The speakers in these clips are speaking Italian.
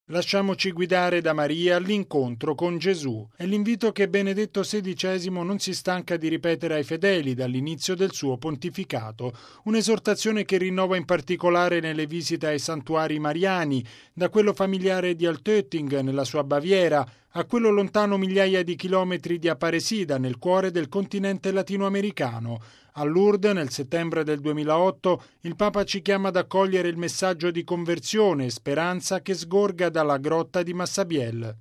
Lasciamoci guidare da Maria all'incontro con Gesù. È l'invito che Benedetto XVI non si stanca di ripetere ai fedeli dall'inizio del suo pontificato. Un'esortazione che rinnova in particolare nelle visite ai santuari mariani, da quello familiare di Altötting nella sua Baviera a quello lontano migliaia di chilometri di Aparecida nel cuore del continente latinoamericano. A Lourdes, nel settembre del 2008, il Papa ci chiama ad accogliere il messaggio di conversione e speranza che sgorga dalla grotta di Massabielle.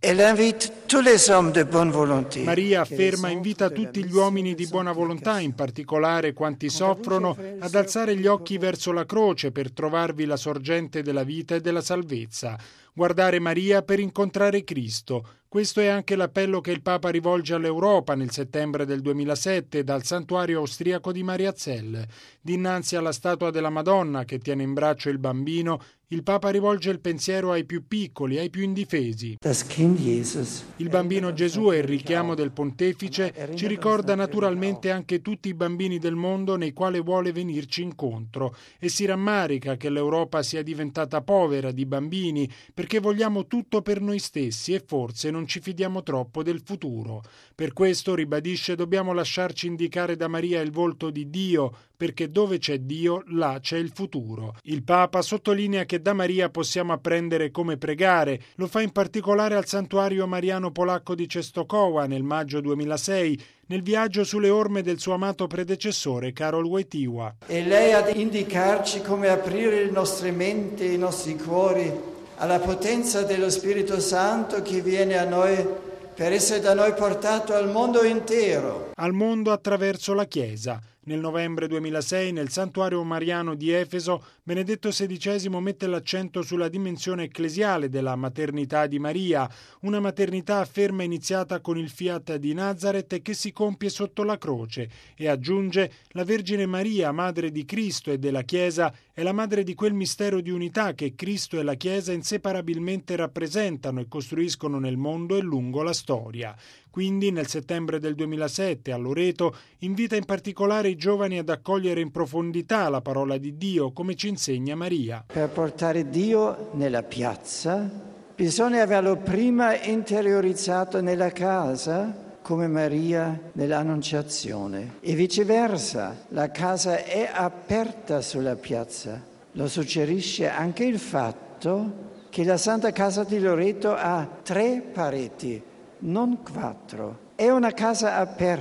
Maria afferma e invita tutti gli uomini di buona volontà, in particolare quanti soffrono, ad alzare gli occhi verso la croce per trovarvi la sorgente della vita e della salvezza. Guardare Maria per incontrare Cristo. Questo è anche l'appello che il Papa rivolge all'Europa nel settembre del 2007 dal santuario austriaco di Mariazell. Dinanzi alla statua della Madonna che tiene in braccio il bambino, il Papa rivolge il pensiero ai più piccoli, ai più indifesi. Il bambino Gesù e il richiamo del pontefice ci ricorda naturalmente anche tutti i bambini del mondo nei quali vuole venirci incontro e si rammarica che l'Europa sia diventata povera di bambini perché vogliamo tutto per noi stessi e forse non ci fidiamo troppo del futuro. Per questo, ribadisce, dobbiamo lasciarci indicare da Maria il volto di Dio, perché dove c'è Dio, là c'è il futuro. Il Papa sottolinea che da Maria possiamo apprendere come pregare, lo fa in particolare al santuario mariano polacco di Częstochowa nel maggio 2006, nel viaggio sulle orme del suo amato predecessore Karol Wojtyła. E lei ad indicarci come aprire le nostre menti e i nostri cuori alla potenza dello Spirito Santo che viene a noi per essere da noi portato al mondo intero. Al mondo attraverso la Chiesa. Nel novembre 2006, nel santuario mariano di Efeso, Benedetto XVI mette l'accento sulla dimensione ecclesiale della maternità di Maria, una maternità afferma iniziata con il Fiat di Nazareth e che si compie sotto la croce, e aggiunge: la Vergine Maria, madre di Cristo e della Chiesa, è la madre di quel mistero di unità che Cristo e la Chiesa inseparabilmente rappresentano e costruiscono nel mondo e lungo la storia. Quindi, nel settembre del 2007, a Loreto, invita in particolare i giovani ad accogliere in profondità la parola di Dio, come ci insegna Maria. Per portare Dio nella piazza, bisogna averlo prima interiorizzato nella casa, come Maria nell'Annunciazione. E viceversa, la casa è aperta sulla piazza. Lo suggerisce anche il fatto che la Santa Casa di Loreto ha 3 pareti, non 4. È una casa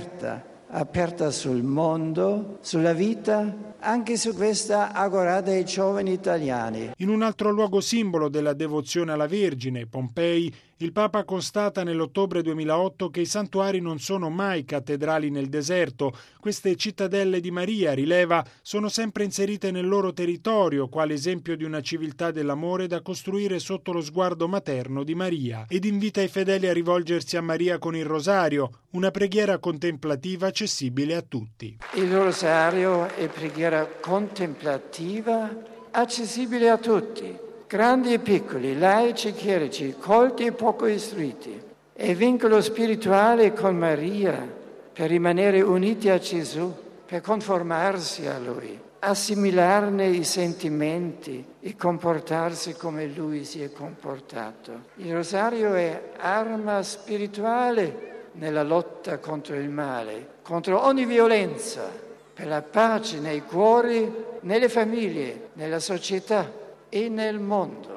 aperta sul mondo, sulla vita, anche su questa agora dei giovani italiani. In un altro luogo simbolo della devozione alla Vergine, Pompei, il Papa constata nell'ottobre 2008 che i santuari non sono mai cattedrali nel deserto. Queste cittadelle di Maria, rileva, sono sempre inserite nel loro territorio, quale esempio di una civiltà dell'amore da costruire sotto lo sguardo materno di Maria. Ed invita i fedeli a rivolgersi a Maria con il rosario, una preghiera contemplativa accessibile a tutti. Il rosario è preghiera contemplativa accessibile a tutti. Grandi e piccoli, laici e chierici, colti e poco istruiti. È vincolo spirituale con Maria per rimanere uniti a Gesù, per conformarsi a Lui, assimilarne i sentimenti e comportarsi come Lui si è comportato. Il rosario è arma spirituale nella lotta contro il male, contro ogni violenza, per la pace nei cuori, nelle famiglie, nella società e nel mondo.